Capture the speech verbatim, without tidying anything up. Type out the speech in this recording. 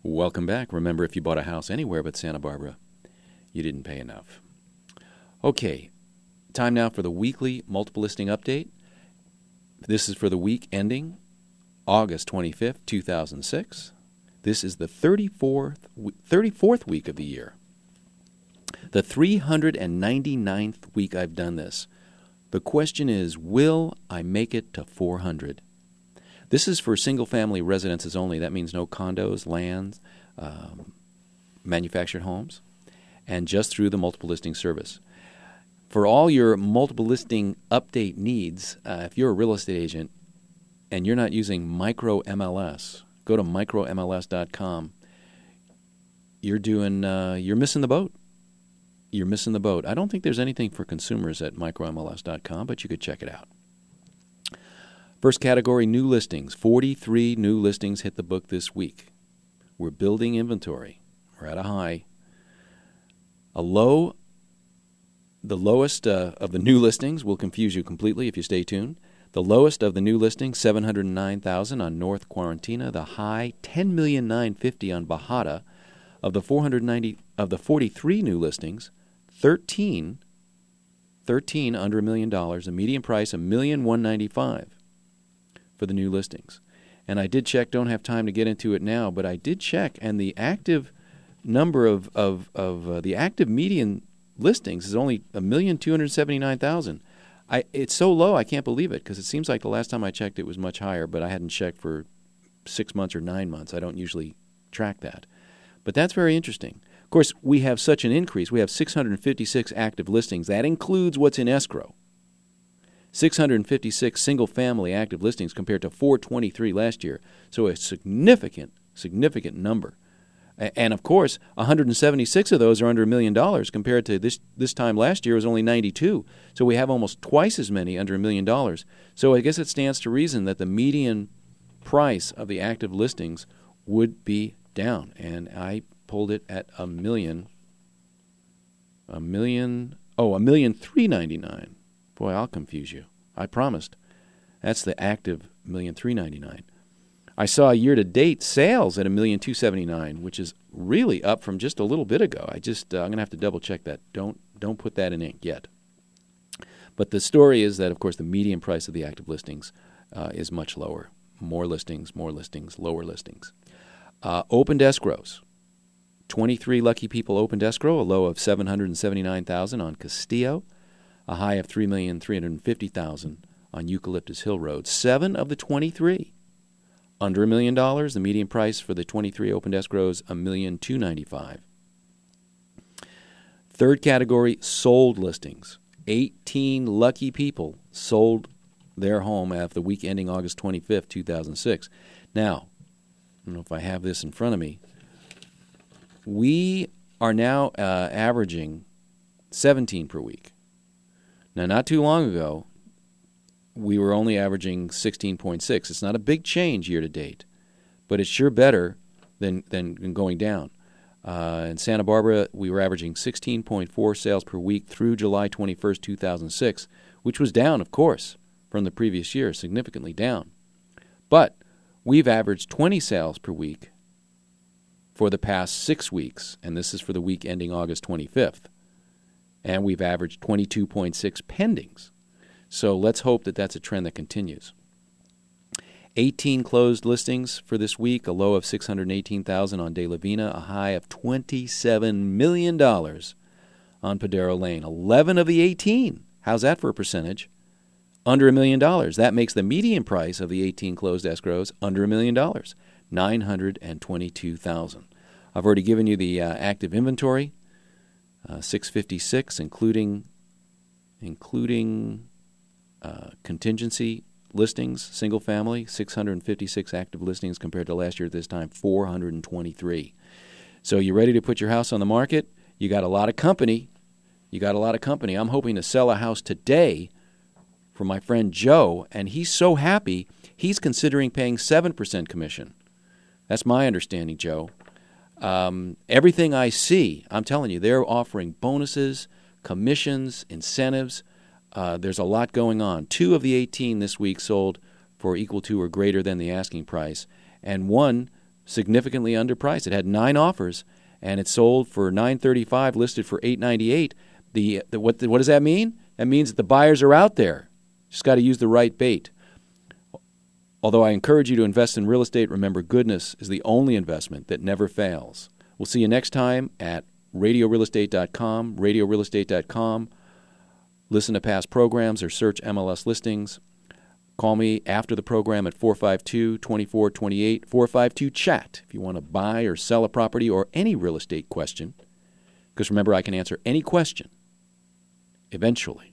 Welcome back. Remember, if you bought a house anywhere but Santa Barbara, you didn't pay enough. Okay, time now for the weekly multiple listing update. This is for the week ending August twenty-fifth, two thousand six. This is the thirty-fourth, thirty-fourth week of the year. The three hundred ninety-ninth week I've done this. The question is, will I make it to four hundred? This is for single-family residences only. That means no condos, lands, um, manufactured homes, and just through the multiple listing service. For all your multiple listing update needs, uh, if you're a real estate agent and you're not using Micro M L S, go to micro M L S dot com. You're doing, uh, you're missing the boat. You're missing the boat. I don't think there's anything for consumers at micro M L S dot com, but you could check it out. First category, new listings. forty-three new listings hit the book this week. We're building inventory. We're at a high. A low, the lowest uh, of the new listings will confuse you completely if you stay tuned. The lowest of the new listings, seven hundred nine thousand on North Quarantina. The high, ten million nine hundred fifty thousand on Bahada. Of the four hundred ninety of the forty-three new listings, thirteen, thirteen under a million dollars. A median price, one million one hundred ninety-five thousand for the new listings. And I did check. Don't have time to get into it now, but I did check, and the active number of of of uh, the active median listings is only one million two hundred seventy-nine thousand. I it's so low I can't believe it, because it seems like the last time I checked it was much higher, but I hadn't checked for six months or nine months. I don't usually track that. But that's very interesting. Of course, we have such an increase. We have six hundred fifty-six active listings. That includes what's in escrow. six hundred fifty-six single-family active listings compared to four hundred twenty-three last year. So a significant, significant number. And, of course, one hundred seventy-six of those are under a million dollars compared to this this time last year was only ninety-two. So we have almost twice as many under a million dollars. So I guess it stands to reason that the median price of the active listings would be down, and I pulled it at a million, a million, oh, a million three ninety-nine. Boy, I'll confuse you. I promised. That's the active million three ninety-nine. I saw year-to-date sales at a million two seventy-nine, which is really up from just a little bit ago. I just, uh, I'm going to have to double-check that. Don't, don't put that in ink yet. But the story is that, of course, the median price of the active listings uh, is much lower. More listings, more listings, lower listings. Uh, opened escrows. twenty-three lucky people opened escrow, a low of seven hundred seventy-nine thousand on Castillo, a high of three million three hundred fifty thousand on Eucalyptus Hill Road. Seven of the twenty-three under a million dollars. The median price for the twenty-three opened escrows, one million two hundred ninety-five thousand. Third category, sold listings. eighteen lucky people sold their home after the week ending August twenty-fifth, two thousand six. Now, I don't know if I have this in front of me. We are now uh, averaging seventeen per week. Now, not too long ago, we were only averaging sixteen point six. It's not a big change year to date, but it's sure better than, than going down. Uh, in Santa Barbara, we were averaging sixteen point four sales per week through July twenty-first, two thousand six, which was down, of course, from the previous year, significantly down. But we've averaged twenty sales per week for the past six weeks, and this is for the week ending August twenty-fifth. And we've averaged twenty-two point six pendings. So let's hope that that's a trend that continues. eighteen closed listings for this week, a low of six hundred eighteen thousand on De La Vina, a high of twenty-seven million dollars on Padero Lane. eleven of the eighteen, how's that for a percentage? Under a million dollars. That makes the median price of the eighteen closed escrows under a million dollars, nine hundred twenty-two thousand. I've already given you the uh, active inventory, uh, six hundred fifty-six, including including uh, contingency listings, single family, six hundred fifty-six active listings compared to last year at this time, four hundred twenty-three. So you ready to put your house on the market? You got a lot of company. You got a lot of company. I'm hoping to sell a house today for my friend Joe, and he's so happy, he's considering paying seven percent commission. That's my understanding, Joe. Um, everything I see, I'm telling you, they're offering bonuses, commissions, incentives. Uh, there's a lot going on. Two of the eighteen this week sold for equal to or greater than the asking price, and one significantly underpriced. It had nine offers, and it sold for nine thirty-five, listed for eight ninety-eight. The, the what the, what does that mean? That means that the buyers are out there. Just got to use the right bait. Although I encourage you to invest in real estate, remember goodness is the only investment that never fails. We'll see you next time at radio real estate dot com, radio real estate dot com. Listen to past programs or search M L S listings. Call me after the program at four five two, two four two eight, four five two, chat if you want to buy or sell a property or any real estate question. Because remember, I can answer any question eventually.